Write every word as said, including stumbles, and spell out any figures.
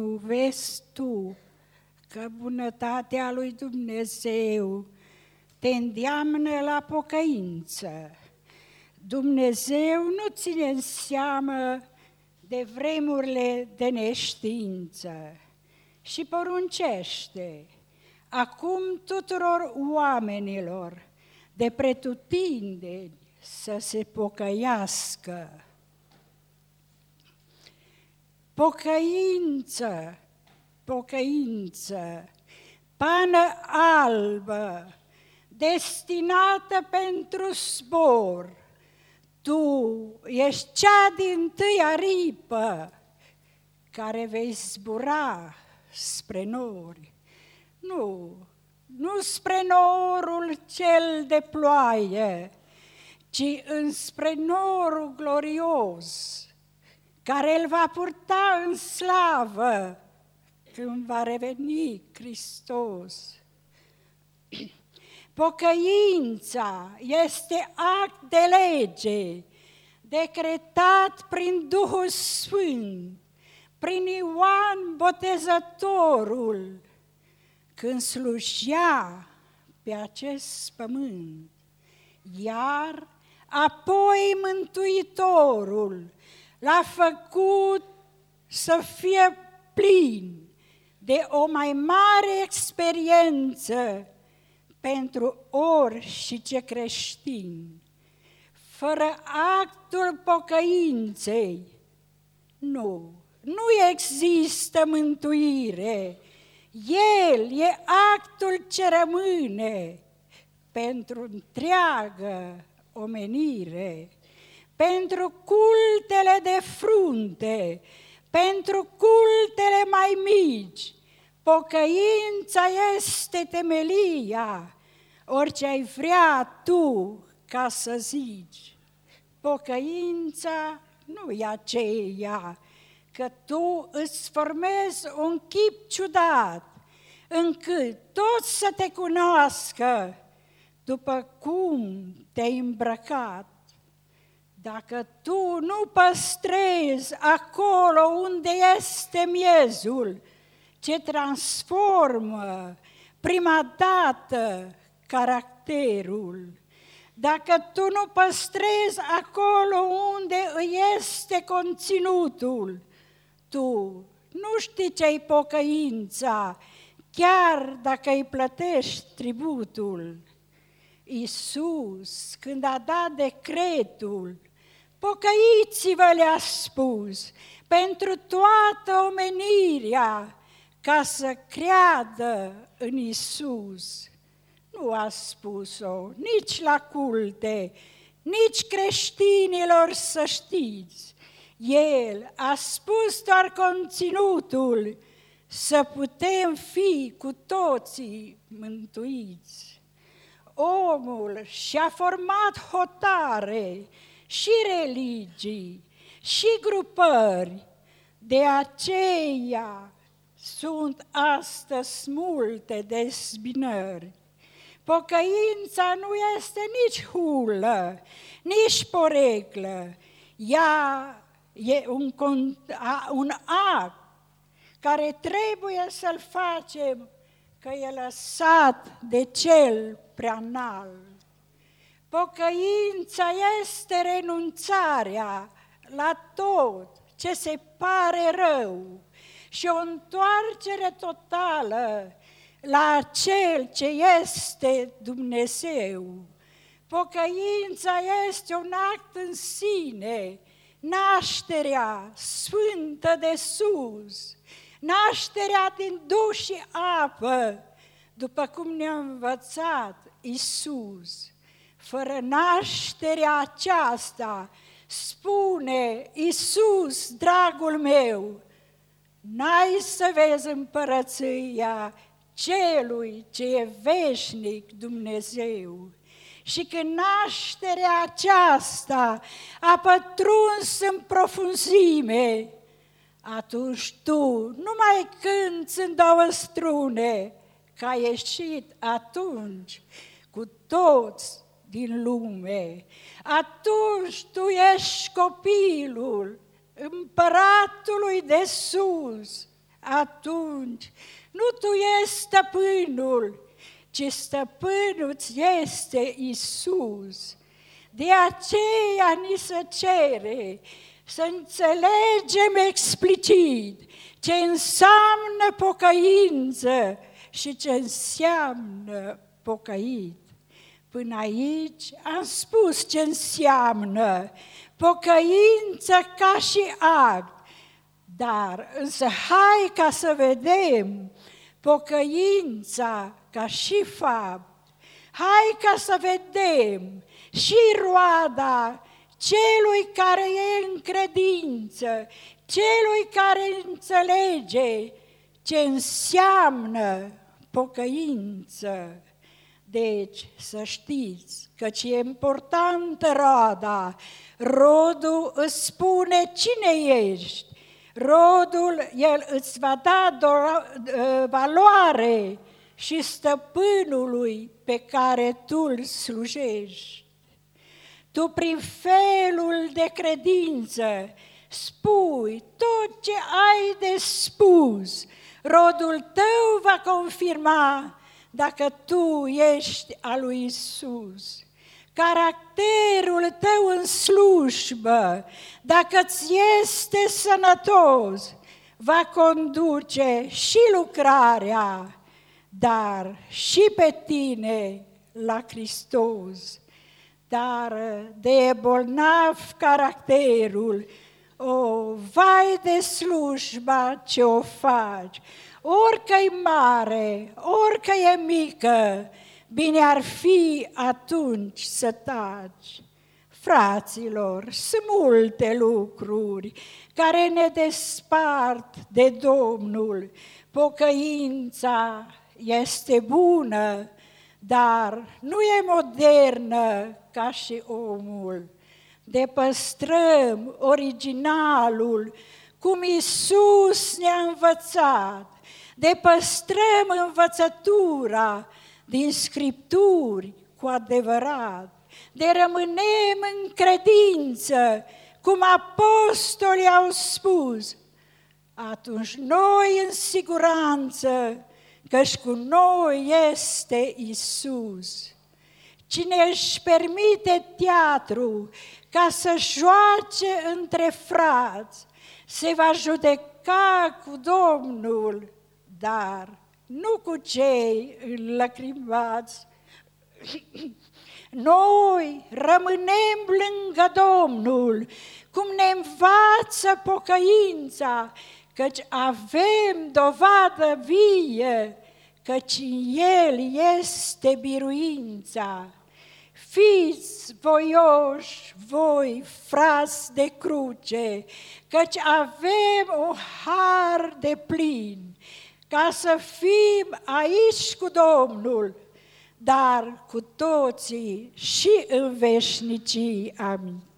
vezi tu că bunătatea lui Dumnezeu te îndeamnă la pocăință. Dumnezeu nu ține în seamă de vremurile de neștiință și poruncește acum tuturor oamenilor de pretutindeni să se pocăiască. Pocăință, pocăință, pană albă, destinată pentru zbor. Tu ești cea dintâi aripă care vei zbura spre nori. Nu, nu spre norul cel de ploaie, ci înspre norul glorios, care îl va purta în slavă când va reveni Hristos. Pocăința este act de lege, decretat prin Duhul Sfânt, prin Ioan Botezătorul, când slujea pe acest pământ. Iar apoi Mântuitorul l-a făcut să fie plin de o mai mare experiență pentru orice creștin. Fără actul pocăinței, nu, nu există mântuire. El e actul ce rămâne pentru întreagă omenire, pentru cultele de frunte, pentru cultele mai mici. Pocăința este temelia, orice ai vrea tu ca să zici. Pocăința nu e aceea că tu îți formezi un chip ciudat, încât toți să te cunoască după cum te-ai îmbrăcat. Dacă tu nu păstrezi acolo unde este miezul, ce transformă prima dată caracterul, dacă tu nu păstrezi acolo unde îi este conținutul, tu nu știi ce-i pocăința, chiar dacă îi plătești tributul. Iisus, când a dat decretul, pocăiți-vă, le-a spus, pentru toată omenirea, ca să creadă în Iisus. Nu a spus-o nici la culte, nici creștinilor să știți. El a spus doar conținutul, să putem fi cu toții mântuiți. Omul și-a format hotare și religii și grupări, de aceea sunt astăzi multe dezbinări. Pocăința nu este nici hulă, nici poreclă. Ea e un, un act care trebuie să-l facem, că e lăsat de cel prea înalt. Pocăința este renunțarea la tot ce se pare rău și o întoarcere totală la cel ce este Dumnezeu. Pocăința este un act în sine, nașterea sfântă de sus, nașterea din duh și apă, după cum ne-a învățat Iisus. Fără nașterea aceasta, spune Iisus, dragul meu, n-ai să vezi împărăția celui ce e veșnic Dumnezeu. Și când nașterea aceasta a pătruns în profunzime, atunci tu nu mai cânți în două strune, că ai ieșit atunci cu toți din lume. Atunci tu ești copilul împăratului de sus, atunci nu tu ești stăpânul, ci stăpânul-ți este Iisus. De aceea ni se cere să înțelegem explicit ce înseamnă pocăință și ce înseamnă pocăit. Până aici am spus ce înseamnă pocăință ca și act, dar însă hai ca să vedem pocăința ca și fapt. Hai ca să vedem și roada celui care e în credință, celui care înțelege ce înseamnă pocăință. Deci să știți că ce e importantă roada, rodul îți spune cine ești, rodul el îți va da valoare și stăpânului pe care tu îl slujești. Tu prin felul de credință spui tot ce ai de spus, rodul tău va confirma dacă tu ești al lui Iisus. Caracterul tău în slujbă, dacă ți este sănătos, va conduce și lucrarea, dar și pe tine la Hristos. Dar de e bolnav caracterul, o, vai de slujba ce o faci, orică-i mare, orică e mică, bine ar fi atunci să taci. Fraților, sunt multe lucruri care ne despart de Domnul. Pocăința este bună, dar nu e modernă ca și omul. Depăstrăm originalul, cum Iisus ne-a învățat. Depăstrăm învățătura din Scripturi cu adevărat. De rămânem în credință, cum apostolii au spus. Atunci noi în siguranță, căci cu noi este Iisus. Cine își permite teatru ca să joace între frați, se va judeca cu Domnul, dar nu cu cei înlăcrimați. Noi rămânem lângă Domnul, cum ne învață pocăința, căci avem dovadă vie, căci în El este biruința. Fiți voioși, voi, frați de cruce, căci avem un har de plin, ca să fim aici cu Domnul, dar cu toții și în veșnicii. Amin.